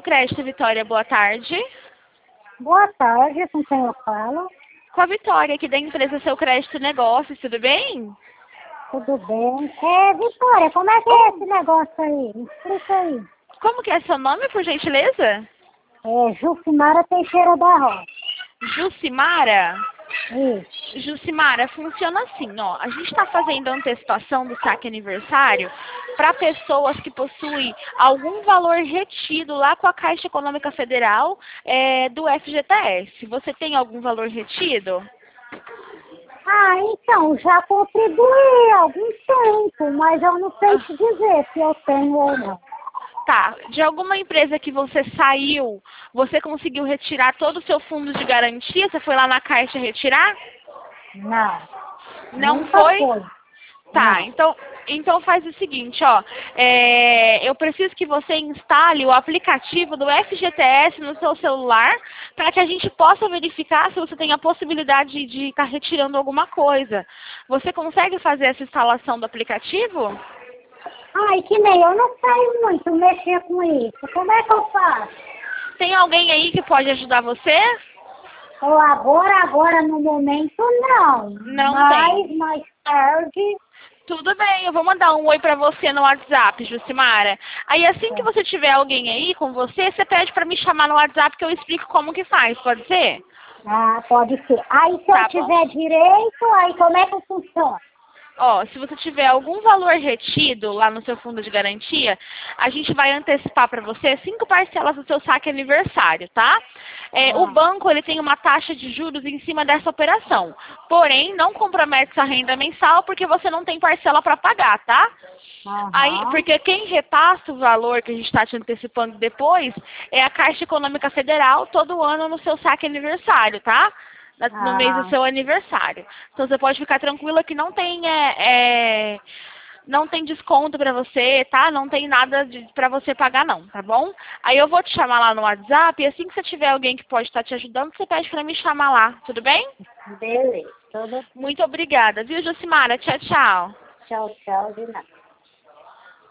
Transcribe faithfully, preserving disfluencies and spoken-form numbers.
Seu Crédito Vitória, boa tarde. Boa tarde, com quem eu falo? Com a Vitória, aqui da empresa Seu Crédito Negócios, tudo bem? Tudo bem? É, Vitória, como é que é esse negócio aí? Me explica aí. Como que é seu nome, por gentileza? É Jucimara Teixeira da Rocha. Jucimara? Isso. Jucimara, funciona assim, ó. A gente está fazendo a antecipação do saque aniversário para pessoas que possuem algum valor retido lá com a Caixa Econômica Federal é, do F G T S. Você tem algum valor retido? Ah, então, já contribuí há algum tempo, mas eu não sei te dizer se eu tenho ou não. Tá, de alguma empresa que você saiu, você conseguiu retirar todo o seu fundo de garantia? Você foi lá na Caixa retirar? Não. Não Nunca foi? foi. Tá, Não. então, então faz o seguinte, ó. É, eu preciso que você instale o aplicativo do F G T S no seu celular para que a gente possa verificar se você tem a possibilidade de estar retirando alguma coisa. Você consegue fazer essa instalação do aplicativo? Ai, que nem eu não sei muito mexer com isso. Como é que eu faço? Tem alguém aí que pode ajudar você? Ou agora, agora no momento, não. Não Mas tem. mais tarde. Tudo bem, eu vou mandar um oi pra você no WhatsApp, Jucimara. Aí assim que você tiver alguém aí com você, você pede pra me chamar no WhatsApp que eu explico como que faz, pode ser? Ah, pode ser. Aí se Tá eu bom. tiver direito, aí como é que funciona? Ó, se você tiver algum valor retido lá no seu fundo de garantia, a gente vai antecipar para você cinco parcelas do seu saque aniversário, tá? É, o Ah, banco ele tem uma taxa de juros em cima dessa operação. Porém, não compromete sua renda mensal porque você não tem parcela para pagar, tá? Aí, aham. porque quem repassa o valor que a gente está te antecipando depois é a Caixa Econômica Federal todo ano no seu saque aniversário, tá? Na- No mês do Ah, seu aniversário. Então você pode ficar tranquila que não tem é, é, não tem desconto pra você, tá? Não tem nada de, pra você pagar não, tá bom? Aí eu vou te chamar lá no WhatsApp e assim que você tiver alguém que pode estar te ajudando, você pede pra me chamar lá, tudo bem? beleza. Tudo. Muito obrigada, viu, Josimara? Tchau, tchau. Tchau, tchau, de nada.